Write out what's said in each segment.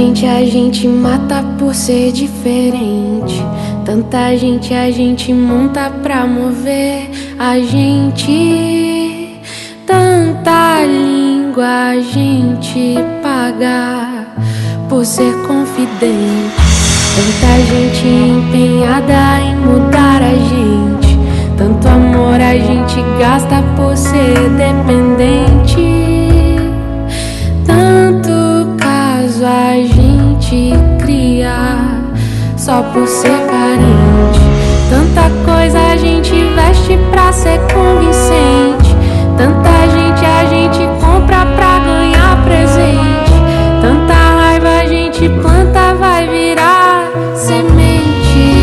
gente a gente mata por ser diferente. Tanta gente a gente monta pra mover a gente. Tanta língua a gente paga por ser confidente. Tanta gente empenhada em mudar a gente. Tanto amor a gente gasta por ser dependente. Tanto caso a gente cria só por ser carente. Tanta coisa a gente veste pra ser convincente. Tanta gente a gente compra pra ganhar presente. Tanta raiva a gente planta, vai virar semente.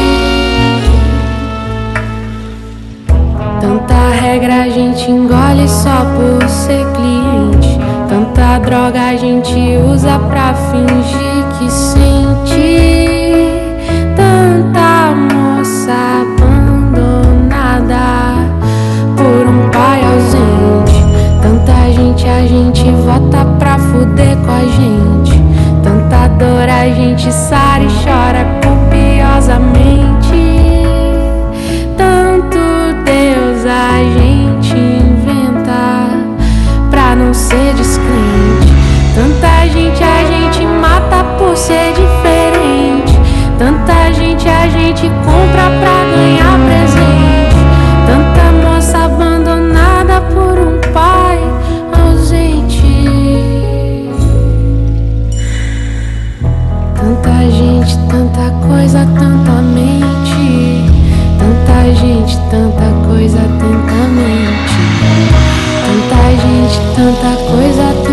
Tanta regra a gente engole só por ser cliente. Tanta droga a gente usa pra fingir que sente. Tanta moça abandonada por um pai ausente. Tanta gente a gente vota pra fuder com a gente. Tanta dor a gente sara e chora copiosamente. Tanto Deus a gente inventa pra não ser descrente. Tanta gente a gente mata por ser diferente. Tanta gente a gente compra pra ganhar presente. Tanta moça abandonada por um pai ausente. Tanta gente, tanta coisa, tanta mente. Tanta gente, tanta coisa, tanta mente. Tanta gente, tanta coisa,